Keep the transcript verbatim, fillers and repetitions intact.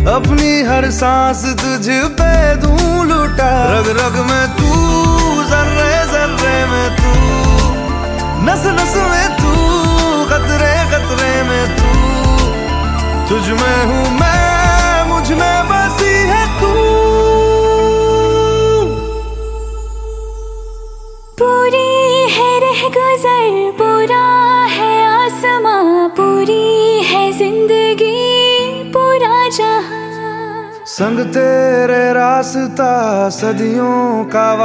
अपनी हर सांस तुझ पे दूं लुटा। रग रग में तू, जर्रे जर्रे में तू, नस नस में तू, खतरे खतरे में तू। तुझ में हूँ मैं, मुझ में बसी है तू। पूरी है रह गुजर, पूरा है आसमां, पूरी है जिंदगी, पूरा जहां। संग तेरे रास्ता सदियों का